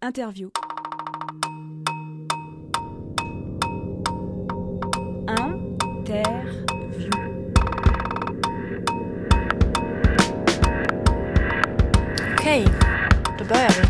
Interview. Interview. Okej, då börjar vi.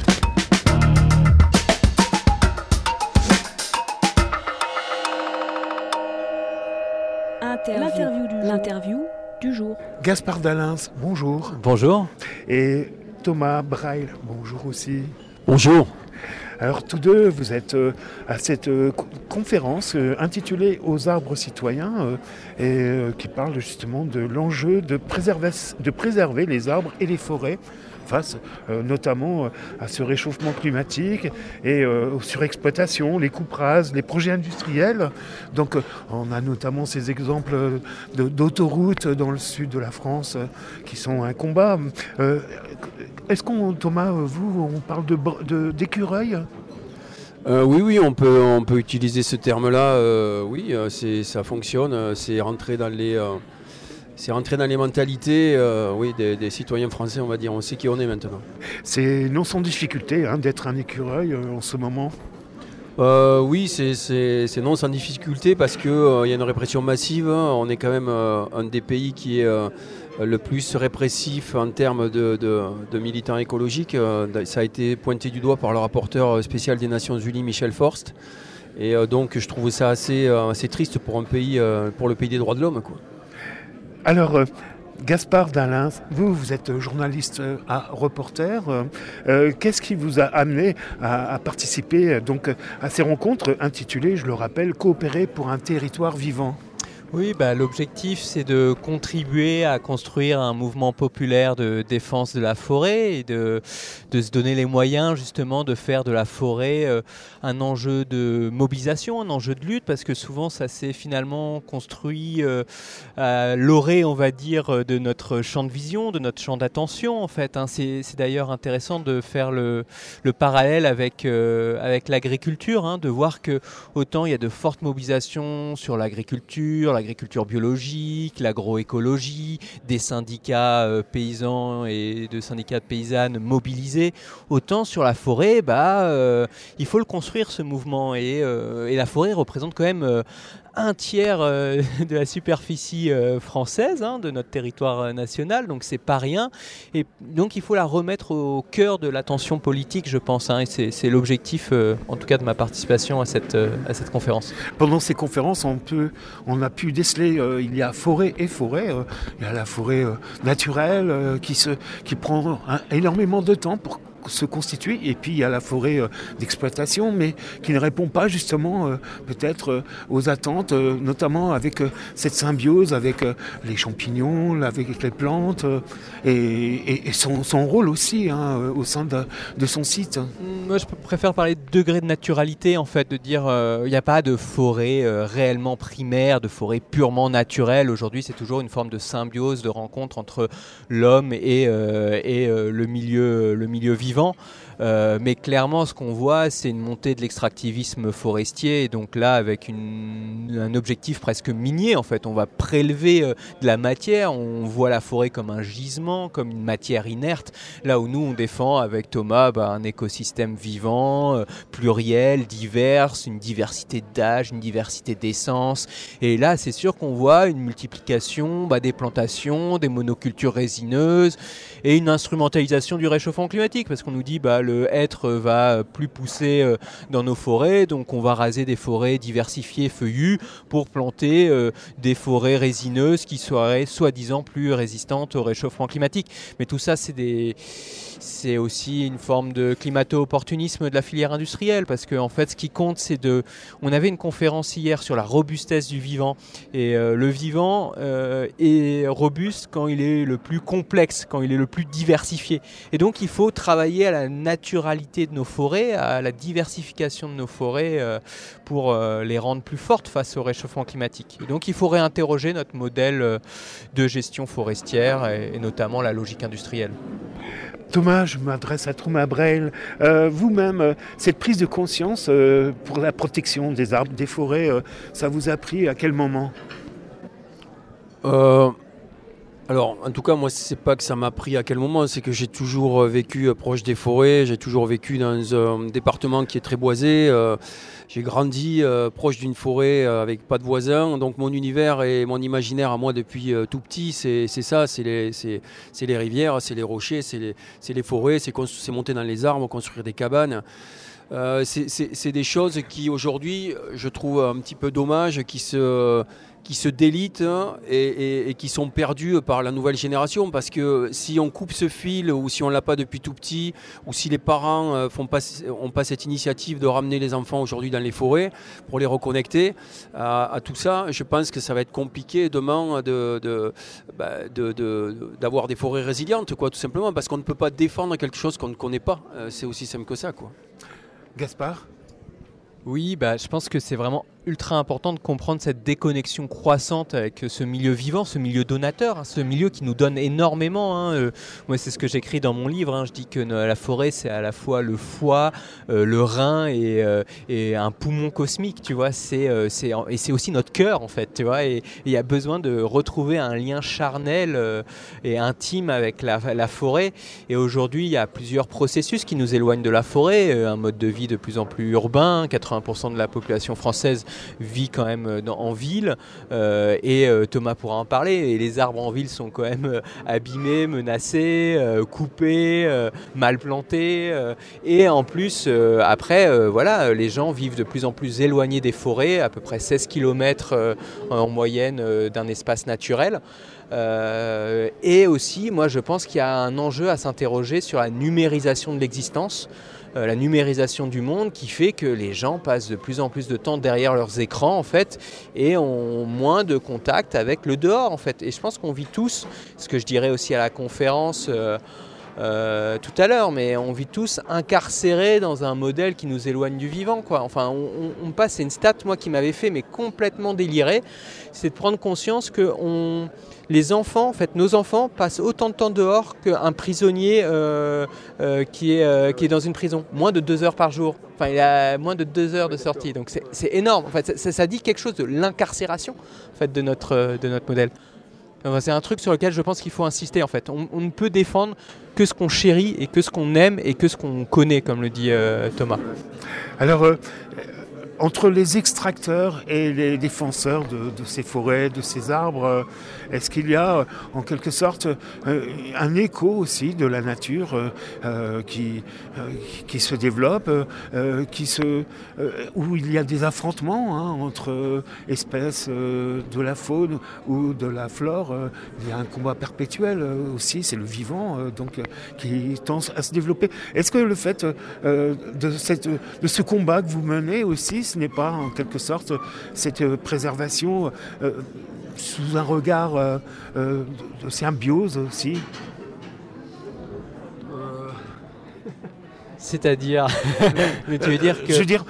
L'interview du jour. Gaspard Dalens, bonjour. Bonjour. Et Thomas Braille, bonjour aussi. Bonjour. Alors tous deux, vous êtes à cette conférence intitulée « Aux arbres citoyens » qui parle justement de l'enjeu de préserver les arbres et les forêts face notamment à ce réchauffement climatique et aux surexploitations, les coupes rases, les projets industriels. Donc on a notamment ces exemples d'autoroutes dans le sud de la France qui sont un combat. Est-ce qu'on, Thomas, on parle d'écureuil ? Oui, on peut utiliser ce terme-là. Ça fonctionne. C'est rentré dans les mentalités des citoyens français, on va dire. On sait qui on est maintenant. C'est non sans difficulté d'être un écureuil en ce moment. Oui, c'est non sans difficulté parce qu'il y a une répression massive. On est quand même un des pays qui est le plus répressif en termes de militants écologiques. Ça a été pointé du doigt par le rapporteur spécial des Nations Unies, Michel Forst. Et donc je trouve ça assez triste pour un pays, pour le pays des droits de l'homme, quoi. Alors, Gaspard Dalens, vous êtes journaliste reporter. Qu'est-ce qui vous a amené à participer donc à ces rencontres intitulées, je le rappelle, « Coopérer pour un territoire vivant ». Oui, l'objectif c'est de contribuer à construire un mouvement populaire de défense de la forêt et de se donner les moyens justement de faire de la forêt un enjeu de mobilisation, un enjeu de lutte, parce que souvent ça s'est finalement construit à l'orée, on va dire, de notre champ de vision, de notre champ d'attention en fait. C'est d'ailleurs intéressant de faire le parallèle avec l'agriculture, de voir que autant il y a de fortes mobilisations sur l'agriculture biologique, l'agroécologie, des syndicats paysans et de syndicats de paysannes mobilisés. Autant sur la forêt, il faut le construire ce mouvement et la forêt représente quand même un tiers de la superficie française, de notre territoire national, donc c'est pas rien. Et donc il faut la remettre au cœur de l'attention politique, je pense, et c'est l'objectif, en tout cas de ma participation à cette conférence. Pendant ces conférences, on a pu déceler, il y a forêt et forêt. Il y a la forêt naturelle qui prend énormément de temps pour se constituer, et puis il y a la forêt d'exploitation, mais qui ne répond pas justement peut-être aux attentes, notamment avec cette symbiose avec les champignons, avec les plantes, et son rôle aussi au sein de son site. Moi je préfère parler de degré de naturalité, en fait, de dire il n'y a pas de forêt réellement primaire, de forêt purement naturelle. Aujourd'hui c'est toujours une forme de symbiose, de rencontre entre l'homme et le milieu vivant. Mais clairement, ce qu'on voit, c'est une montée de l'extractivisme forestier. Et donc là, avec un objectif presque minier, en fait, on va prélever de la matière. On voit la forêt comme un gisement, comme une matière inerte. Là où nous, on défend avec Thomas un écosystème vivant, pluriel, divers, une diversité d'âge, une diversité d'essence. Et là, c'est sûr qu'on voit une multiplication des plantations, des monocultures résineuses et une instrumentalisation du réchauffement climatique. Parce qu'on nous dit le hêtre va plus pousser dans nos forêts, donc on va raser des forêts diversifiées, feuillues, pour planter des forêts résineuses qui seraient soi-disant plus résistantes au réchauffement climatique. Mais tout ça, c'est aussi une forme de climato-opportunisme de la filière industrielle, parce que en fait, ce qui compte, on avait une conférence hier sur la robustesse du vivant, et le vivant est robuste quand il est le plus complexe, quand il est le plus diversifié. Et donc, il faut travailler à la naturalité de nos forêts, à la diversification de nos forêts pour les rendre plus fortes face au réchauffement climatique. Et donc il faut réinterroger notre modèle de gestion forestière et notamment la logique industrielle. Thomas, je m'adresse à Thomas Braille. Vous-même, cette prise de conscience pour la protection des arbres, des forêts, ça vous a pris à quel moment ? Alors, en tout cas, moi, c'est pas que ça m'a pris à quel moment, c'est que j'ai toujours vécu proche des forêts, j'ai toujours vécu dans un département qui est très boisé. J'ai grandi proche d'une forêt avec pas de voisins, donc mon univers et mon imaginaire à moi depuis tout petit, c'est ça, c'est les rivières, c'est les rochers, c'est les forêts, c'est monter dans les arbres, construire des cabanes. C'est des choses qui aujourd'hui, je trouve un petit peu dommage, qui se délitent et qui sont perdues par la nouvelle génération, parce que si on coupe ce fil ou si on l'a pas depuis tout petit ou si les parents n'ont pas cette initiative de ramener les enfants aujourd'hui dans les forêts pour les reconnecter à tout ça, je pense que ça va être compliqué demain d'avoir des forêts résilientes, quoi, tout simplement parce qu'on ne peut pas défendre quelque chose qu'on ne connaît pas. C'est aussi simple que ça, quoi. Gaspard ? Oui, je pense que c'est vraiment ultra important de comprendre cette déconnexion croissante avec ce milieu vivant, ce milieu donateur, ce milieu qui nous donne énormément. Moi, c'est ce que j'écris dans mon livre. Je dis que la forêt, c'est à la fois le foie, le rein et un poumon cosmique. Tu vois, et c'est aussi notre cœur, en fait. Tu vois, et il y a besoin de retrouver un lien charnel et intime avec la forêt. Et aujourd'hui, il y a plusieurs processus qui nous éloignent de la forêt. Un mode de vie de plus en plus urbain. 80% de la population française vit quand même en ville et Thomas pourra en parler, et les arbres en ville sont quand même abîmés, menacés, coupés, mal plantés et en plus après voilà, les gens vivent de plus en plus éloignés des forêts, à peu près 16 km en moyenne d'un espace naturel. Et aussi, moi je pense qu'il y a un enjeu à s'interroger sur la numérisation de l'existence, la numérisation du monde qui fait que les gens passent de plus en plus de temps derrière leurs écrans en fait et ont moins de contact avec le dehors en fait. Et je pense qu'on vit tous, ce que je dirais aussi à la conférence tout à l'heure, mais on vit tous incarcérés dans un modèle qui nous éloigne du vivant, quoi. Enfin, on passe, c'est une stat moi qui m'avait fait mais complètement délirer, c'est de prendre conscience que les enfants, en fait, nos enfants passent autant de temps dehors qu'un prisonnier qui est dans une prison. Moins de 2 heures par jour. Enfin, il a moins de 2 heures de sortie. Donc c'est énorme. En fait, ça dit quelque chose de l'incarcération en fait, de notre modèle. Enfin, c'est un truc sur lequel je pense qu'il faut insister. En fait, on ne peut défendre que ce qu'on chérit et que ce qu'on aime et que ce qu'on connaît, comme le dit Thomas. Alors, entre les extracteurs et les défenseurs de ces forêts, de ces arbres, est-ce qu'il y a en quelque sorte un écho aussi de la nature qui se développe, où il y a des affrontements entre espèces de la faune ou de la flore? Il y a un combat perpétuel aussi, c'est le vivant qui tend à se développer. Est-ce que le fait de ce combat que vous menez aussi, ce n'est pas en quelque sorte cette préservation sous un regard de symbiose aussi? C'est-à-dire mais tu veux dire que... Je veux dire,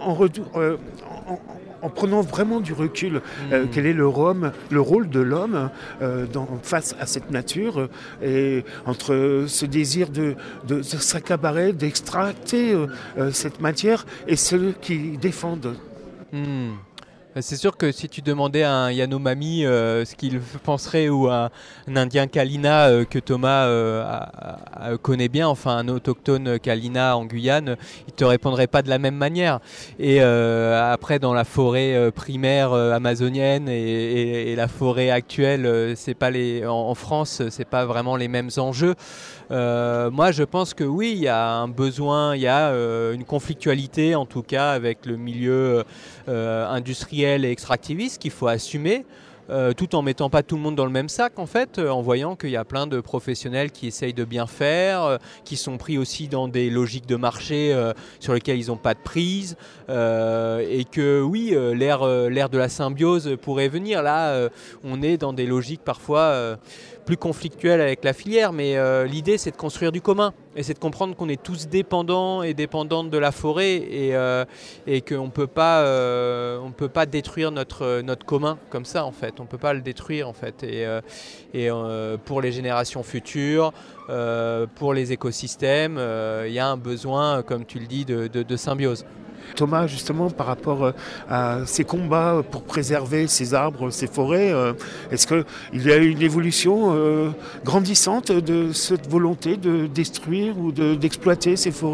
en prenant vraiment du recul, quel est le rôle de l'homme face à cette nature, et entre ce désir de s'accaparer, d'extracter cette matière, et ceux qui défendent. C'est sûr que si tu demandais à un Yanomami ce qu'il penserait, ou à un Indien Kalina que Thomas connaît bien, enfin un autochtone Kalina en Guyane, il te répondrait pas de la même manière. Et après, dans la forêt primaire amazonienne et la forêt actuelle, c'est pas en France, c'est pas vraiment les mêmes enjeux. Moi, je pense que oui, il y a un besoin, il y a une conflictualité, en tout cas, avec le milieu industriel et extractiviste qu'il faut assumer, tout en mettant pas tout le monde dans le même sac, en fait, en voyant qu'il y a plein de professionnels qui essayent de bien faire, qui sont pris aussi dans des logiques de marché sur lesquelles ils n'ont pas de prise, et que oui, l'ère de la symbiose pourrait venir. Là, on est dans des logiques parfois plus conflictuelles avec la filière, mais l'idée c'est de construire du commun, et c'est de comprendre qu'on est tous dépendants et dépendantes de la forêt, et qu'on peut pas détruire notre commun comme ça, en fait. On peut pas le détruire, en fait, et pour les générations futures, pour les écosystèmes, il y a un besoin, comme tu le dis, de symbiose. Thomas, justement, par rapport à ces combats pour préserver ces arbres, ces forêts, est-ce qu'il y a une évolution grandissante de cette volonté de détruire ou d'exploiter ces forêts ?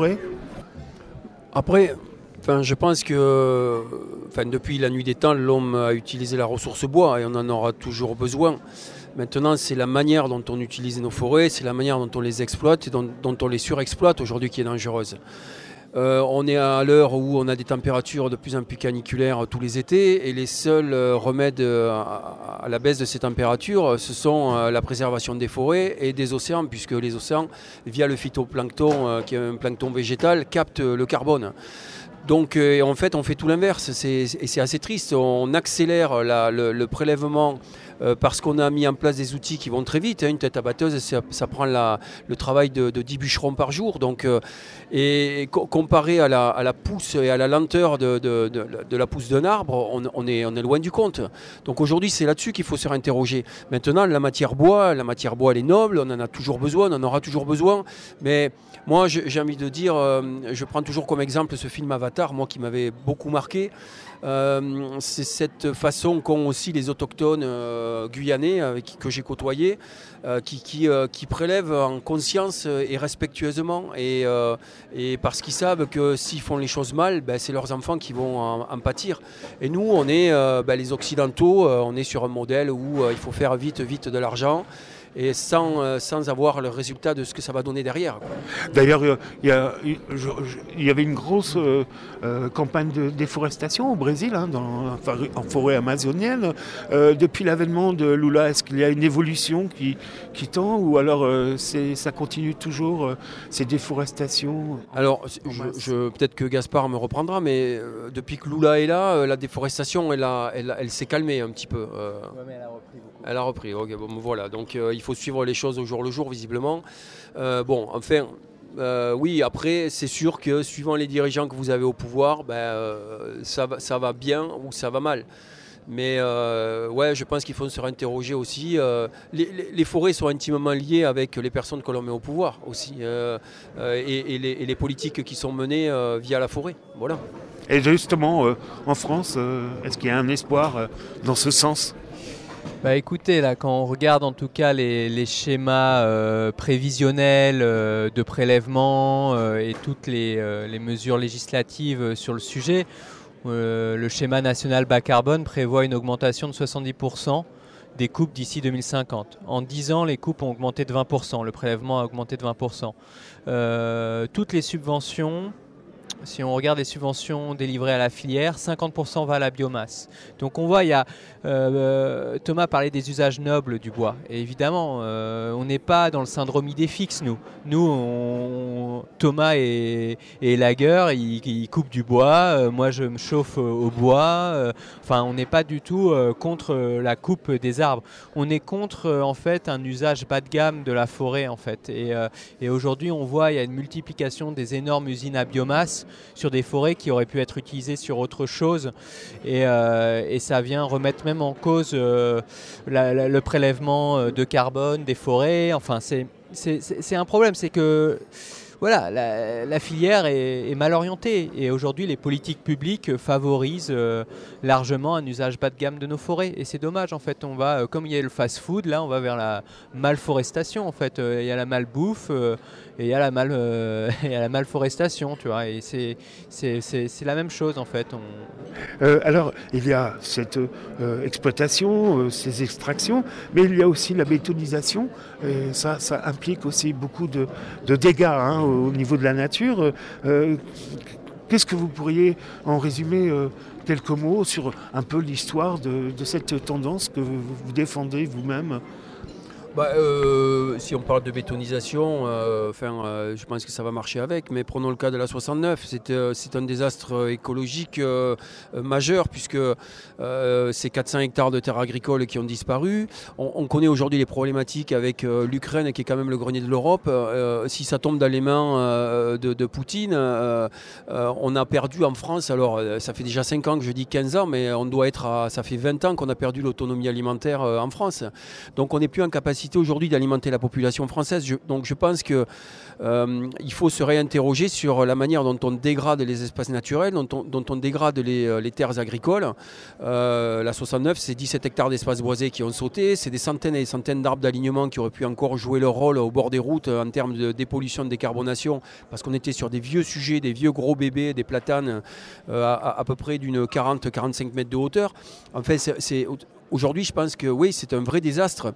Après, je pense que depuis la nuit des temps, l'homme a utilisé la ressource bois et on en aura toujours besoin. Maintenant, c'est la manière dont on utilise nos forêts, c'est la manière dont on les exploite et dont on les surexploite aujourd'hui qui est dangereuse. On est à l'heure où on a des températures de plus en plus caniculaires tous les étés et les seuls remèdes à la baisse de ces températures, ce sont la préservation des forêts et des océans, puisque les océans, via le phytoplancton, qui est un plancton végétal, captent le carbone. Donc en fait, on fait tout l'inverse et c'est assez triste. On accélère le prélèvement parce qu'on a mis en place des outils qui vont très vite. Une tête à batteuse, ça prend le travail de 10 bûcherons par jour. Donc, et comparé à la pousse et à la lenteur de la pousse d'un arbre, on est loin du compte. Donc aujourd'hui, c'est là-dessus qu'il faut se réinterroger. Maintenant, la matière bois, elle est noble, on en a toujours besoin, on en aura toujours besoin. Mais moi, j'ai envie de dire, je prends toujours comme exemple ce film Avatar, moi qui m'avait beaucoup marqué. C'est cette façon qu'ont aussi les autochtones guyanais que j'ai côtoyés, qui prélèvent en conscience et respectueusement et parce qu'ils savent que s'ils font les choses mal, c'est leurs enfants qui vont en pâtir. Et nous, on est les Occidentaux, on est sur un modèle où il faut faire vite de l'argent et sans avoir le résultat de ce que ça va donner derrière. D'ailleurs, il y avait une grosse campagne de déforestation au Brésil, en forêt amazonienne. Depuis l'avènement de Lula, est-ce qu'il y a une évolution qui tend ou alors ça continue toujours, ces déforestations? Alors, peut-être que Gaspard me reprendra, mais depuis que Lula est là, la déforestation, elle s'est calmée un petit peu. Ouais, mais elle a repris beaucoup. Elle a repris, ok, bon, voilà. Donc il faut suivre les choses au jour le jour, visiblement. Oui, après, c'est sûr que suivant les dirigeants que vous avez au pouvoir, ça va bien ou ça va mal. Mais je pense qu'il faut se réinterroger aussi. Les forêts sont intimement liées avec les personnes que l'on met au pouvoir aussi, et les politiques qui sont menées via la forêt. Voilà. Et justement, en France, est-ce qu'il y a un espoir dans ce sens ? Écoutez, là, quand on regarde en tout cas les schémas prévisionnels de prélèvement et toutes les mesures législatives sur le sujet, le schéma national bas carbone prévoit une augmentation de 70% des coupes d'ici 2050. En 10 ans, les coupes ont augmenté de 20%, le prélèvement a augmenté de 20%. Toutes les subventions, si on regarde les subventions délivrées à la filière, 50% va à la biomasse. Donc on voit, Thomas parlait des usages nobles du bois. Et évidemment, on n'est pas dans le syndrome idée fixe, nous. Thomas et Lager, ils coupent du bois. Moi, je me chauffe au bois. On n'est pas du tout contre la coupe des arbres. On est contre, en fait, un usage bas de gamme de la forêt, en fait. Et aujourd'hui, on voit, il y a une multiplication des énormes usines à biomasse sur des forêts qui auraient pu être utilisées sur autre chose. Et ça vient remettre même en cause le prélèvement de carbone des forêts. Enfin, c'est un problème, c'est que voilà, la filière est mal orientée et aujourd'hui les politiques publiques favorisent largement un usage bas de gamme de nos forêts et c'est dommage en fait. On va, comme il y a le fast-food, là on va vers la malforestation en fait. Il y a la malbouffe et il y a la malforestation, tu vois. Et c'est la même chose en fait. Alors il y a cette exploitation, ces extractions, mais il y a aussi la bétonisation. Et ça implique aussi beaucoup de dégâts au niveau de la nature. Qu'est-ce que vous pourriez en résumer quelques mots sur un peu l'histoire de cette tendance que vous défendez vous-même ? Si on parle de bétonisation, je pense que ça va marcher avec, mais prenons le cas de la 69, c'est un désastre écologique majeur puisque c'est 400 hectares de terres agricoles qui ont disparu. On connaît aujourd'hui les problématiques avec l'Ukraine qui est quand même le grenier de l'Europe. Si ça tombe dans les mains de Poutine, on a perdu en France, alors ça fait déjà 5 ans que je dis 15 ans, mais ça fait 20 ans qu'on a perdu l'autonomie alimentaire en France. Donc on n'est plus en capacité capacité aujourd'hui d'alimenter la population française. Donc je pense que il faut se réinterroger sur la manière dont on dégrade les espaces naturels, dont on dégrade les terres agricoles. La 69, c'est 17 hectares d'espaces boisés qui ont sauté, c'est des centaines et des centaines d'arbres d'alignement qui auraient pu encore jouer leur rôle au bord des routes en termes de dépollution, de décarbonation, parce qu'on était sur des vieux sujets, des vieux gros bébés, des platanes à peu près d'une 40-45 mètres de hauteur. En fait, aujourd'hui, je pense que oui, c'est un vrai désastre.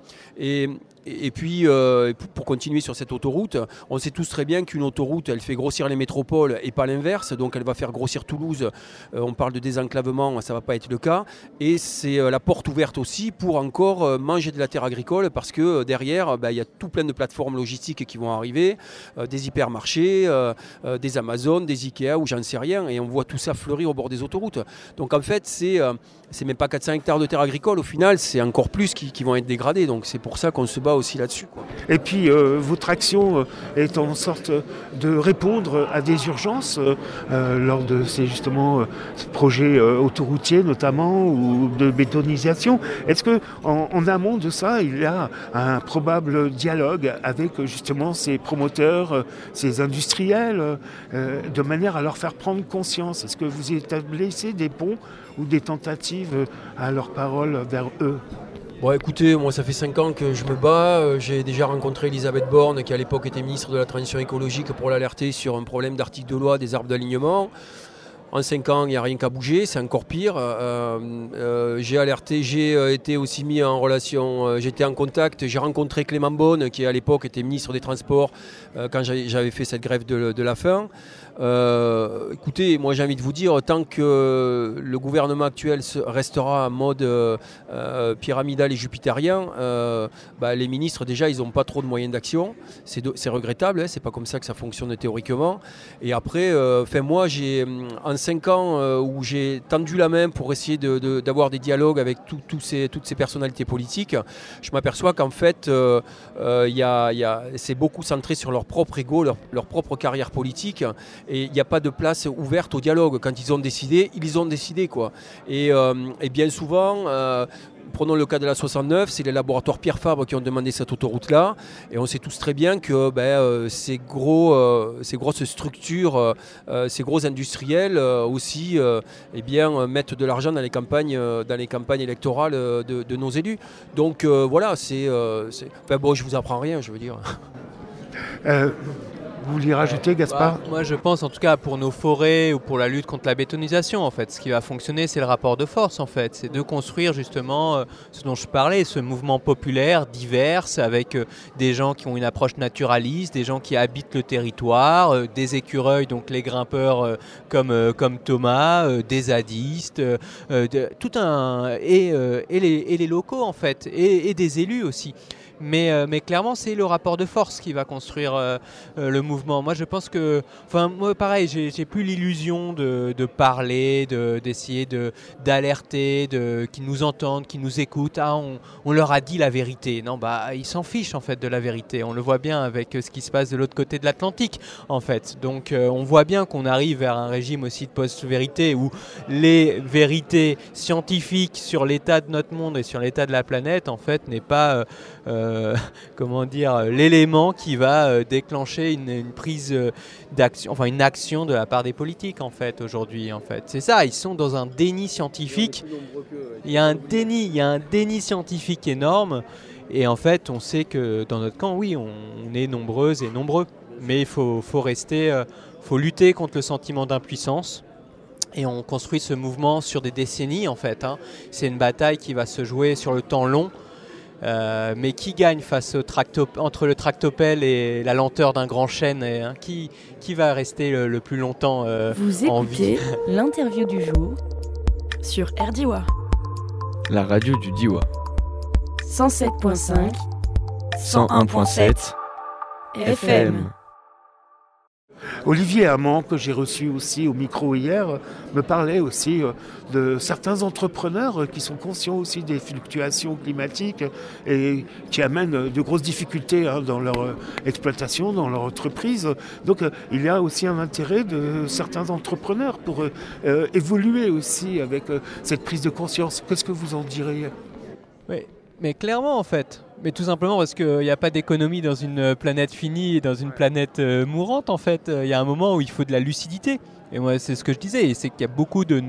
Et puis, pour continuer sur cette autoroute, on sait tous très bien qu'une autoroute, elle fait grossir les métropoles et pas l'inverse. Donc, elle va faire grossir Toulouse. On parle de désenclavement, ça ne va pas être le cas. Et c'est la porte ouverte aussi pour encore manger de la terre agricole parce que derrière, il y a tout plein de plateformes logistiques qui vont arriver, des hypermarchés, des Amazon, des Ikea ou j'en sais rien. Et on voit tout ça fleurir au bord des autoroutes. Donc, en fait, c'est même pas 400 hectares de terre agricole. Au final, c'est encore plus qui vont être dégradés. Donc, c'est pour ça qu'on se bat aussi là-dessus, quoi. Et puis votre action est en sorte de répondre à des urgences lors de ces justement projets autoroutiers notamment ou de bétonisation. Est-ce que en amont de ça, il y a un probable dialogue avec justement ces promoteurs, ces industriels, de manière à leur faire prendre conscience? Est-ce que vous établissez des ponts ou des tentatives à leur parole vers eux? Bon, écoutez, moi ça fait 5 ans que je me bats. J'ai déjà rencontré Elisabeth Borne qui à l'époque était ministre de la Transition écologique pour l'alerter sur un problème d'article de loi des arbres d'alignement. En 5 ans, il n'y a rien qu'à bouger, c'est encore pire. J'ai alerté, j'ai été aussi mis en relation, j'étais en contact, j'ai rencontré Clément Beaune qui à l'époque était ministre des Transports quand j'avais fait cette grève de la faim. Écoutez, moi j'ai envie de vous dire, tant que le gouvernement actuel restera en mode pyramidal et jupitérien, les ministres déjà ils n'ont pas trop de moyens d'action. C'est regrettable, hein, c'est pas comme ça que ça fonctionne théoriquement. Et après, moi j'ai en 5 ans où j'ai tendu la main pour essayer d'avoir des dialogues avec toutes ces personnalités politiques, je m'aperçois qu'en fait c'est beaucoup centré sur leur propre ego, leur propre carrière politique. Et il n'y a pas de place ouverte au dialogue. Quand ils ont décidé, ils ont décidé, quoi. Et bien souvent, prenons le cas de la 69, c'est les laboratoires Pierre Fabre qui ont demandé cette autoroute-là. Et on sait tous très bien que ces grosses structures, ces gros industriels aussi mettent de l'argent dans les campagnes électorales de nos élus. Donc voilà, je vous apprends rien, je veux dire. Vous vouliez rajouter, Gaspard ? Moi, je pense, en tout cas, pour nos forêts ou pour la lutte contre la bétonisation, en fait, ce qui va fonctionner, c'est le rapport de force, en fait. C'est de construire, justement, ce dont je parlais, ce mouvement populaire, divers, avec des gens qui ont une approche naturaliste, des gens qui habitent le territoire, des écureuils, donc les grimpeurs comme Thomas, des zadistes, et les locaux, en fait, et des élus aussi. Mais clairement, c'est le rapport de force qui va construire le mouvement. Moi, je pense que... moi, pareil, j'ai plus l'illusion de parler, d'essayer d'alerter, qu'ils nous entendent, qu'ils nous écoutent. Ah, on leur a dit la vérité. Non, ils s'en fichent, en fait, de la vérité. On le voit bien avec ce qui se passe de l'autre côté de l'Atlantique, en fait. Donc, on voit bien qu'on arrive vers un régime aussi de post-vérité où les vérités scientifiques sur l'état de notre monde et sur l'état de la planète, en fait, n'est pas... l'élément qui va déclencher une prise d'action, enfin une action de la part des politiques en fait aujourd'hui en fait. C'est ça, ils sont dans un déni scientifique. Il y a un déni scientifique énorme et en fait on sait que dans notre camp, oui, on est nombreuses et nombreux, mais il faut lutter contre le sentiment d'impuissance. Et on construit ce mouvement sur des décennies en fait. C'est une bataille qui va se jouer sur le temps long. Mais qui gagne face entre le tractopelle et la lenteur d'un grand chêne qui va rester le plus longtemps Vous en vie? Vous écoutez l'interview du jour sur RDIWA. La radio du Diois. 107.5 101.7 FM. Olivier Hamon, que j'ai reçu aussi au micro hier, me parlait aussi de certains entrepreneurs qui sont conscients aussi des fluctuations climatiques et qui amènent de grosses difficultés dans leur exploitation, dans leur entreprise. Donc il y a aussi un intérêt de certains entrepreneurs pour évoluer aussi avec cette prise de conscience. Qu'est-ce que vous en direz ? Oui. Mais clairement en fait. Mais tout simplement parce qu'il n'y a pas d'économie dans une planète finie et dans une planète mourante en fait. Il y a un moment où il faut de la lucidité. Et moi c'est ce que je disais, et c'est qu'il y a beaucoup de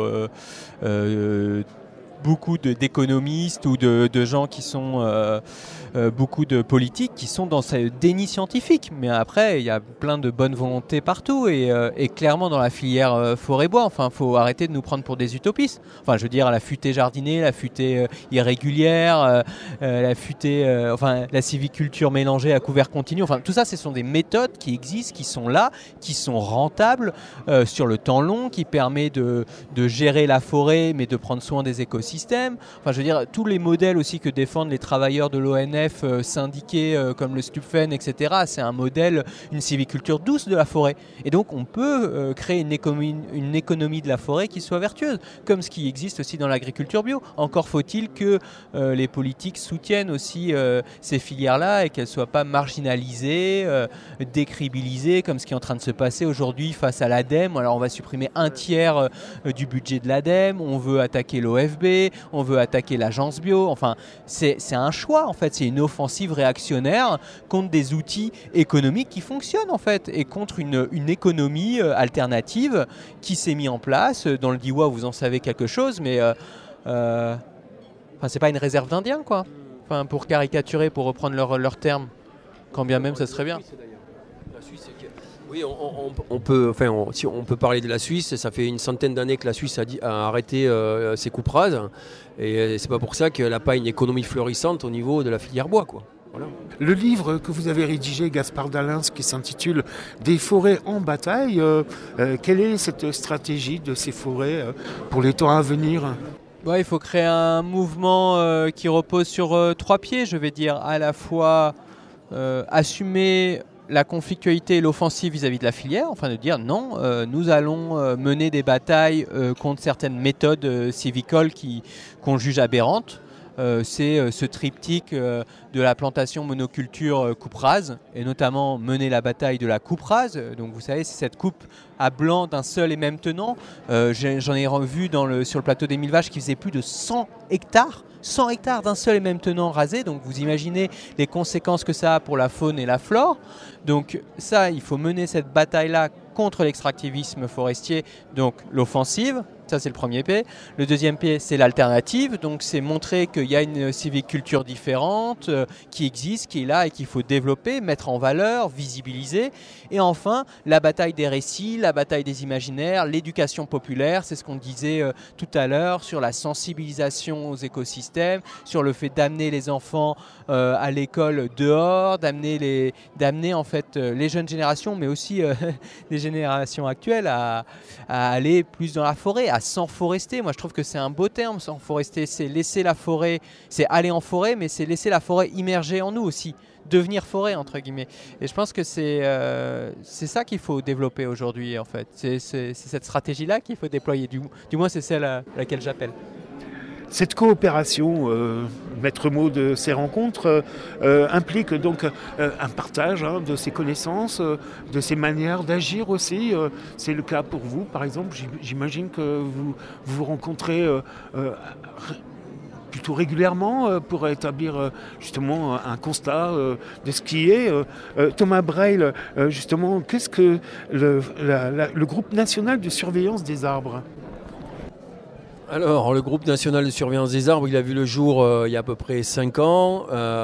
d'économistes ou de gens qui sont beaucoup de politiques qui sont dans ce déni scientifique. Mais après, il y a plein de bonnes volontés partout et clairement dans la filière forêt-bois, enfin, faut arrêter de nous prendre pour des utopistes. Enfin, je veux dire, la futaie jardinée, la futaie irrégulière, la futaie, enfin, la sylviculture mélangée à couvert continu. Enfin, tout ça, ce sont des méthodes qui existent, qui sont là, qui sont rentables sur le temps long, qui permet de gérer la forêt, mais de prendre soin des écosystèmes. Enfin, je veux dire, tous les modèles aussi que défendent les travailleurs de l'ONF syndiqués comme le Stupfen, etc. C'est un modèle, une sylviculture douce de la forêt. Et donc, on peut créer une économie de la forêt qui soit vertueuse, comme ce qui existe aussi dans l'agriculture bio. Encore faut-il que les politiques soutiennent aussi ces filières-là et qu'elles ne soient pas marginalisées, décribilisées, comme ce qui est en train de se passer aujourd'hui face à l'ADEME. Alors, on va supprimer un tiers du budget de l'ADEME, on veut attaquer l'OFB, on veut attaquer l'agence bio. Enfin, c'est un choix, en fait. C'est une offensive réactionnaire contre des outils économiques qui fonctionnent, en fait, et contre une économie alternative qui s'est mise en place. Dans le Diois, vous en savez quelque chose, mais c'est pas une réserve d'Indiens, quoi. Enfin, pour caricaturer, pour reprendre leur terme, quand bien même ça serait bien. Oui, on peut parler de la Suisse. Ça fait une centaine d'années que la Suisse a arrêté ses coupes rases. Et c'est pas pour ça qu'elle n'a pas une économie florissante au niveau de la filière bois, quoi. Voilà. Le livre que vous avez rédigé, Gaspard Dalins, qui s'intitule « Des forêts en bataille », quelle est cette stratégie de ces forêts pour les temps à venir ? Il faut créer un mouvement qui repose sur 3 pieds, je vais dire. À la fois assumer la conflictualité et l'offensive vis-à-vis de la filière, enfin de dire non, nous allons mener des batailles contre certaines méthodes sylvicoles qu'on juge aberrantes. C'est ce triptyque de la plantation monoculture coupe rase, et notamment mener la bataille de la coupe rase. Donc vous savez, c'est cette coupe à blanc d'un seul et même tenant. J'en ai vu sur le plateau des 1000 vaches qui faisait plus de 100 hectares. 100 hectares d'un seul et même tenant rasé, donc vous imaginez les conséquences que ça a pour la faune et la flore. Donc ça, il faut mener cette bataille-là contre l'extractivisme forestier, donc l'offensive. Ça, c'est le premier pied. Le deuxième pied, c'est l'alternative. Donc, c'est montrer qu'il y a une sylviculture différente qui existe, qui est là et qu'il faut développer, mettre en valeur, visibiliser. Et enfin, la bataille des récits, la bataille des imaginaires, l'éducation populaire. C'est ce qu'on disait tout à l'heure sur la sensibilisation aux écosystèmes, sur le fait d'amener les enfants à l'école dehors, d'amener en fait les jeunes générations, mais aussi les générations actuelles à aller plus dans la forêt, à s'enforester. Moi, je trouve que c'est un beau terme, s'enforester. C'est laisser la forêt, c'est aller en forêt, mais c'est laisser la forêt immerger en nous aussi, devenir forêt, entre guillemets. Et je pense que c'est ça qu'il faut développer aujourd'hui, en fait. C'est cette stratégie-là qu'il faut déployer. Du moins, c'est celle à laquelle j'appelle. Cette coopération, maître mot de ces rencontres, implique donc un partage de ces connaissances, de ces manières d'agir aussi. C'est le cas pour vous, par exemple. J'imagine que vous vous rencontrez plutôt régulièrement pour établir justement un constat de ce qui est. Thomas Breil, justement, qu'est-ce que le groupe national de surveillance des arbres ? Alors, le groupe national de surveillance des arbres, il a vu le jour il y a à peu près 5 ans.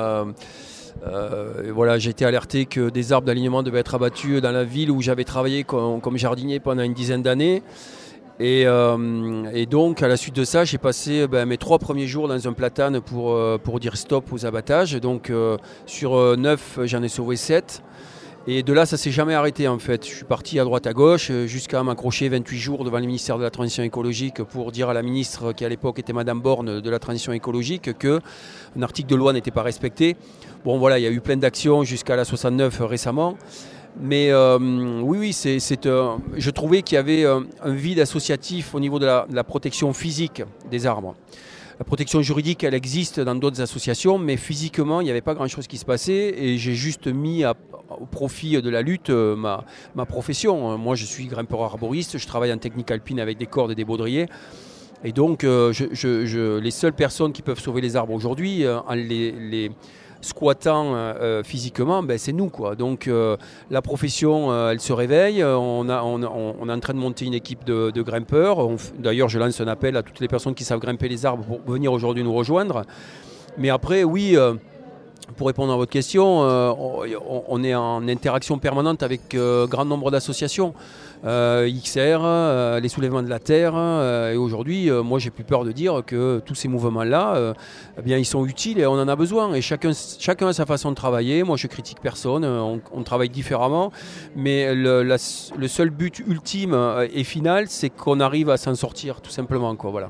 J'ai été alerté que des arbres d'alignement devaient être abattus dans la ville où j'avais travaillé comme jardinier pendant une dizaine d'années. Et donc, à la suite de ça, j'ai passé mes 3 premiers jours dans un platane pour dire stop aux abattages. Donc, sur 9, j'en ai sauvé 7. Et de là, ça ne s'est jamais arrêté en fait. Je suis parti à droite à gauche jusqu'à m'accrocher 28 jours devant le ministère de la Transition écologique pour dire à la ministre, qui à l'époque était Madame Borne de la Transition écologique, qu'un article de loi n'était pas respecté. Bon voilà, il y a eu plein d'actions jusqu'à la 69 récemment. Mais oui, je trouvais qu'il y avait un vide associatif au niveau de la protection physique des arbres. La protection juridique, elle existe dans d'autres associations, mais physiquement, il n'y avait pas grand-chose qui se passait et j'ai juste mis au profit de la lutte ma profession. Moi, je suis grimpeur arboriste, je travaille en technique alpine avec des cordes et des baudriers. Et donc, les seules personnes qui peuvent sauver les arbres aujourd'hui, en les squattant physiquement, c'est nous, quoi. Donc la profession, elle se réveille. On est en train de monter une équipe de grimpeurs. D'ailleurs, je lance un appel à toutes les personnes qui savent grimper les arbres pour venir aujourd'hui nous rejoindre. Mais après, oui, pour répondre à votre question, on est en interaction permanente avec un grand nombre d'associations. XR, les soulèvements de la terre, et aujourd'hui, moi j'ai plus peur de dire que tous ces mouvements-là, ils sont utiles et on en a besoin. Et chacun a sa façon de travailler. Moi je critique personne, on travaille différemment, mais le seul but ultime et final, c'est qu'on arrive à s'en sortir, tout simplement, quoi, voilà.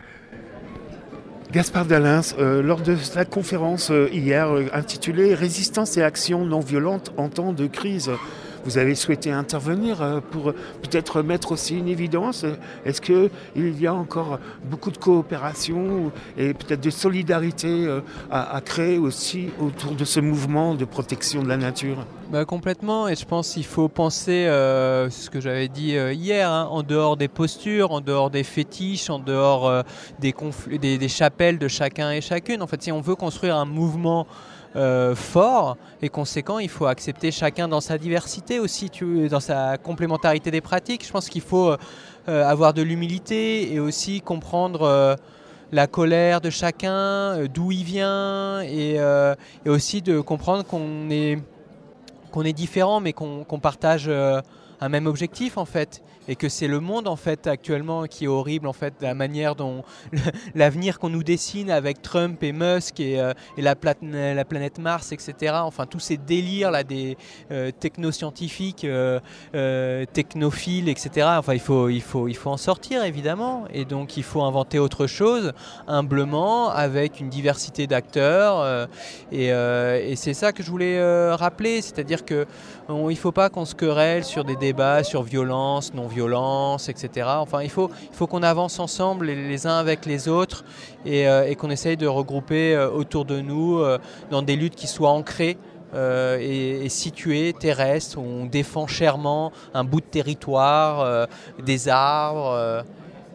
Gaspard Dalins, lors de sa conférence hier intitulée « Résistance et action non violente en temps de crise », vous avez souhaité intervenir pour peut-être mettre aussi une évidence. Est-ce qu'il y a encore beaucoup de coopération et peut-être de solidarité à créer aussi autour de ce mouvement de protection de la nature ? Complètement, et je pense qu'il faut penser, ce que j'avais dit hier, en dehors des postures, en dehors des fétiches, en dehors des chapelles de chacun et chacune. En fait, si on veut construire un mouvement fort et conséquent, il faut accepter chacun dans sa diversité aussi, dans sa complémentarité des pratiques. Je pense qu'il faut avoir de l'humilité et aussi comprendre la colère de chacun, d'où il vient, et aussi de comprendre qu'on est différent mais qu'on partage un même objectif en fait, et que c'est le monde en fait actuellement qui est horrible en fait, la manière dont l'avenir qu'on nous dessine avec Trump et Musk et la planète Mars, etc. Enfin tous ces délires là des technoscientifiques, technophiles, etc. Enfin il faut en sortir évidemment, et donc il faut inventer autre chose humblement avec une diversité d'acteurs, et c'est ça que je voulais rappeler, c'est-à-dire que il ne faut pas qu'on se querelle sur des débats sur violence, non-violence, etc. Enfin, il faut qu'on avance ensemble les uns avec les autres, et qu'on essaye de regrouper autour de nous dans des luttes qui soient ancrées et situées, terrestres, où on défend chèrement un bout de territoire, des arbres.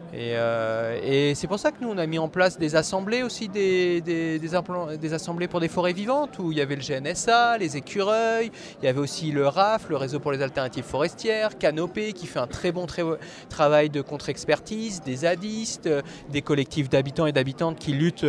Et c'est pour ça que nous on a mis en place des assemblées aussi, des assemblées pour des forêts vivantes, où il y avait le GNSA, les écureuils, il y avait aussi le RAF, le réseau pour les alternatives forestières, Canopée qui fait un très bon travail de contre-expertise, des zadistes, des collectifs d'habitants et d'habitantes qui luttent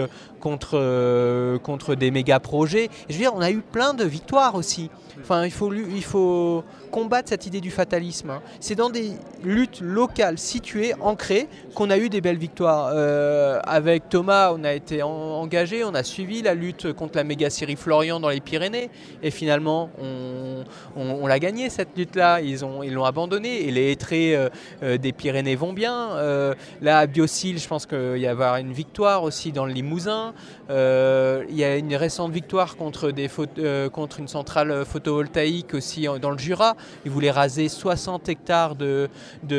contre des méga projets. Et je veux dire, on a eu plein de victoires aussi. Enfin, il faut combattre cette idée du fatalisme. C'est dans des luttes locales situées, ancrées, qu'on a eu des belles victoires. Avec Thomas, on a été engagé, on a suivi la lutte contre la méga-scierie Florian dans les Pyrénées, et finalement, on l'a gagné cette lutte-là. Ils l'ont abandonnée, et les hêtraies des Pyrénées vont bien. Là, à Biocil, je pense qu'il va y avoir une victoire aussi dans le Limousin. Il y a une récente victoire contre une centrale photovoltaïque aussi dans le Jura. Ils voulaient raser 60 hectares de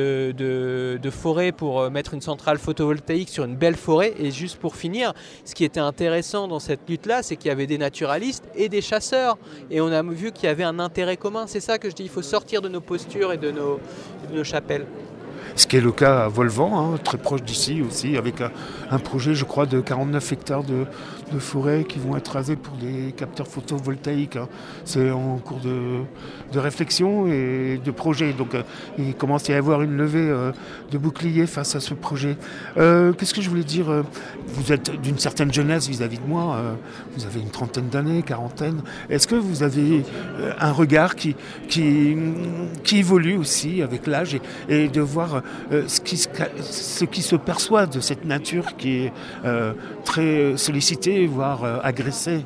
forêt pour mettre une centrale photovoltaïque sur une belle forêt. Et juste pour finir, ce qui était intéressant dans cette lutte-là, c'est qu'il y avait des naturalistes et des chasseurs. Et on a vu qu'il y avait un intérêt commun. C'est ça que je dis, il faut sortir de nos postures et de nos chapelles. Ce qui est le cas à Volvan, très proche d'ici aussi, avec un projet, je crois, de 49 hectares de forêt qui vont être rasés pour des capteurs photovoltaïques. C'est en cours de réflexion et de projet. Donc il commence à y avoir une levée de boucliers face à ce projet. Qu'est-ce que je voulais dire ? Vous êtes d'une certaine jeunesse vis-à-vis de moi. Vous avez une trentaine d'années, quarantaine. Est-ce que vous avez un regard qui évolue aussi avec l'âge et de voir ce qui se perçoit de cette nature qui est très sollicitée, voire agressée?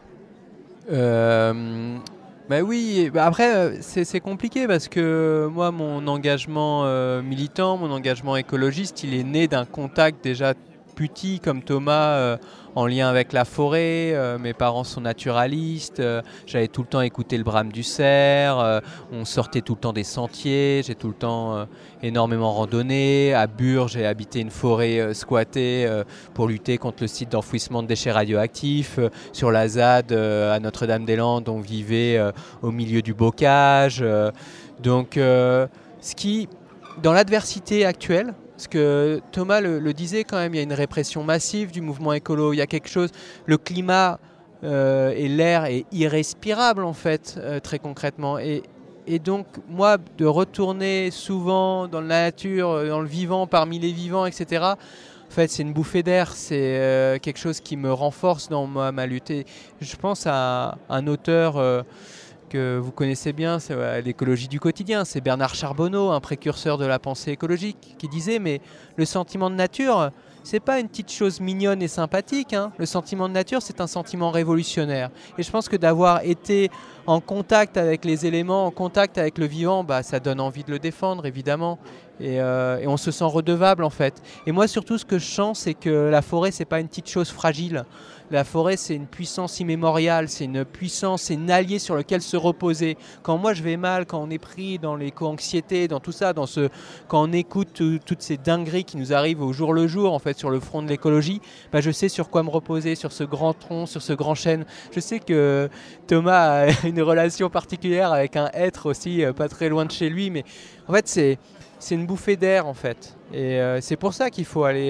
Oui, après c'est compliqué parce que moi mon engagement militant, mon engagement écologiste, il est né d'un contact déjà petit comme Thomas en lien avec la forêt. Mes parents sont naturalistes, j'avais tout le temps écouté le brame du cerf, on sortait tout le temps des sentiers, j'ai tout le temps énormément randonné. À Bure, j'ai habité une forêt squattée pour lutter contre le site d'enfouissement de déchets radioactifs. Sur la ZAD à Notre-Dame-des-Landes, on vivait au milieu du bocage. Donc ce qui, dans l'adversité actuelle, Parce que Thomas le disait quand même, il y a une répression massive du mouvement écolo, il y a quelque chose, le climat et l'air est irrespirable en fait, très concrètement. Et donc moi, de retourner souvent dans la nature, dans le vivant, parmi les vivants, etc., en fait, c'est une bouffée d'air, c'est quelque chose qui me renforce dans ma lutte. Et je pense à un auteur que vous connaissez bien, c'est l'écologie du quotidien, c'est Bernard Charbonneau, un précurseur de la pensée écologique, qui disait mais le sentiment de nature, c'est pas une petite chose mignonne et sympathique, hein. Le sentiment de nature, c'est un sentiment révolutionnaire. Et je pense que d'avoir été en contact avec les éléments, en contact avec le vivant, ça donne envie de le défendre, évidemment. Et on se sent redevable, en fait. Et moi, surtout, ce que je sens, c'est que la forêt, c'est pas une petite chose fragile. La forêt, c'est une puissance immémoriale, c'est une puissance, c'est un allié sur lequel se reposer. Quand moi je vais mal, quand on est pris dans l'éco-anxiété, dans tout ça, quand on écoute toutes ces dingueries qui nous arrivent au jour le jour, en fait, sur le front de l'écologie, je sais sur quoi me reposer, sur ce grand tronc, sur ce grand chêne. Je sais que Thomas a une relation particulière avec un hêtre aussi, pas très loin de chez lui, mais en fait, c'est une bouffée d'air, en fait. Et c'est pour ça qu'il faut aller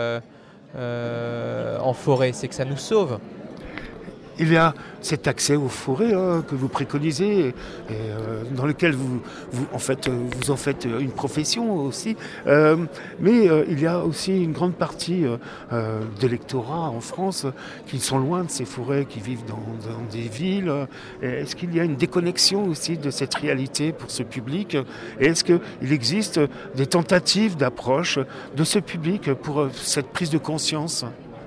en forêt, c'est que ça nous sauve. Il y a cet accès aux forêts que vous préconisez, dans lequel vous en faites une profession aussi. Mais il y a aussi une grande partie d'électorats en France qui sont loin de ces forêts, qui vivent dans des villes. Est-ce qu'il y a une déconnexion aussi de cette réalité pour ce public? Et est-ce qu'il existe des tentatives d'approche de ce public pour cette prise de conscience?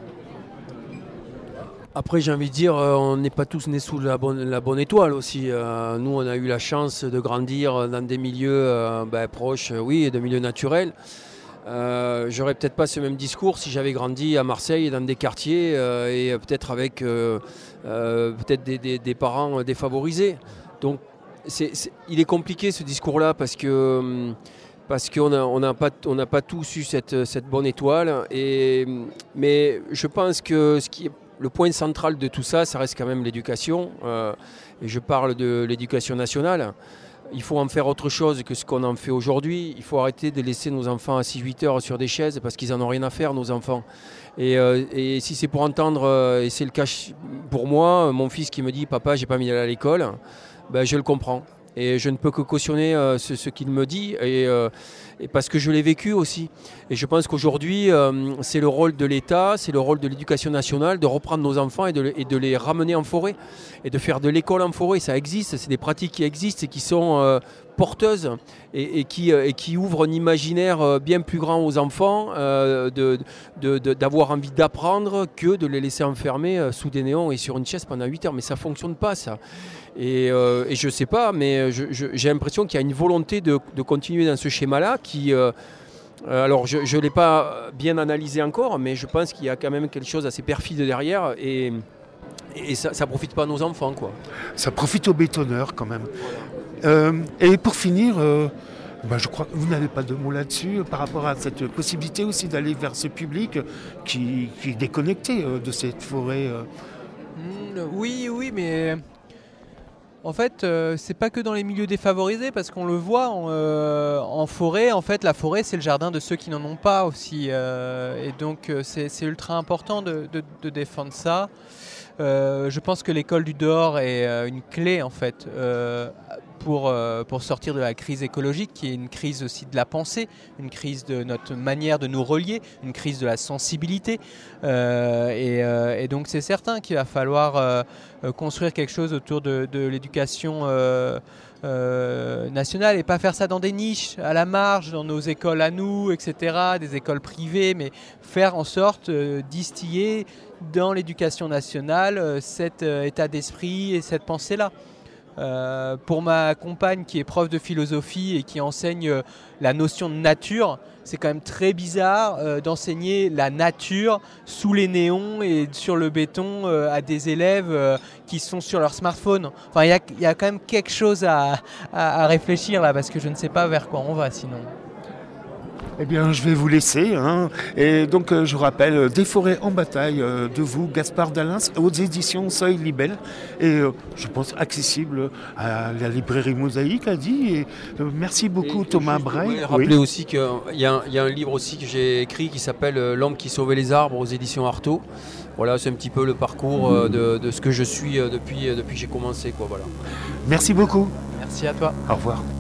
Après, j'ai envie de dire, on n'est pas tous nés sous la bonne étoile aussi. Nous, on a eu la chance de grandir dans des milieux proches, de milieux naturels. J'aurais peut-être pas ce même discours si j'avais grandi à Marseille, dans des quartiers, et peut-être avec peut-être des parents défavorisés. Donc, il est compliqué ce discours-là parce qu'on n'a pas tous eu cette bonne étoile. Mais je pense que le point central de tout ça, ça reste quand même l'éducation. Et je parle de l'éducation nationale. Il faut en faire autre chose que ce qu'on en fait aujourd'hui. Il faut arrêter de laisser nos enfants à 6-8 heures sur des chaises parce qu'ils n'en ont rien à faire, nos enfants. Et si c'est pour entendre, et c'est le cas pour moi, mon fils qui me dit « Papa, j'ai pas mis d'aller à l'école », je le comprends. Et je ne peux que cautionner ce qu'il me dit, et parce que je l'ai vécu aussi. Et je pense qu'aujourd'hui, c'est le rôle de l'État, c'est le rôle de l'éducation nationale de reprendre nos enfants et de les ramener en forêt, et de faire de l'école en forêt. Ça existe, c'est des pratiques qui existent et qui sont porteuses et qui ouvrent un imaginaire bien plus grand aux enfants, d'avoir envie d'apprendre que de les laisser enfermer sous des néons et sur une chaise pendant 8 heures. Mais ça ne fonctionne pas, ça. Et je ne sais pas, mais j'ai l'impression qu'il y a une volonté de continuer dans ce schéma-là qui... alors, je ne l'ai pas bien analysé encore, mais je pense qu'il y a quand même quelque chose assez perfide derrière et ça ne profite pas à nos enfants, quoi. Ça profite aux bétonneurs quand même. Et pour finir, je crois que vous n'avez pas de mots là-dessus par rapport à cette possibilité aussi d'aller vers ce public qui est déconnecté de cette forêt. Oui, mais... En fait, c'est pas que dans les milieux défavorisés, parce qu'on le voit en forêt. En fait, la forêt, c'est le jardin de ceux qui n'en ont pas aussi. Et donc, c'est ultra important de défendre ça. Je pense que l'école du dehors est une clé, en fait, pour sortir de la crise écologique, qui est une crise aussi de la pensée, une crise de notre manière de nous relier, une crise de la sensibilité. Et donc, c'est certain qu'il va falloir construire quelque chose autour de l'éducation nationale, et pas faire ça dans des niches, à la marge, dans nos écoles à nous, etc., des écoles privées, mais faire en sorte distiller dans l'éducation nationale cet état d'esprit et cette pensée-là. Pour ma compagne qui est prof de philosophie et qui enseigne la notion de nature, c'est quand même très bizarre d'enseigner la nature sous les néons et sur le béton à des élèves qui sont sur leur smartphone. Enfin, il y a quand même quelque chose à réfléchir là, parce que je ne sais pas vers quoi on va sinon. Eh bien, je vais vous laisser. Et donc, je rappelle, Des forêts en bataille de vous, Gaspard Dalins, aux éditions Seuil Libelle. Et je pense accessible à la librairie Mosaïque, a dit. Et, merci beaucoup, Thomas Bray. Je voulais rappeler aussi qu'il y a un livre aussi que j'ai écrit qui s'appelle L'homme qui sauvait les arbres aux éditions Artaud. Voilà, c'est un petit peu le parcours de ce que je suis depuis que j'ai commencé. Voilà. Merci beaucoup. Merci à toi. Au revoir.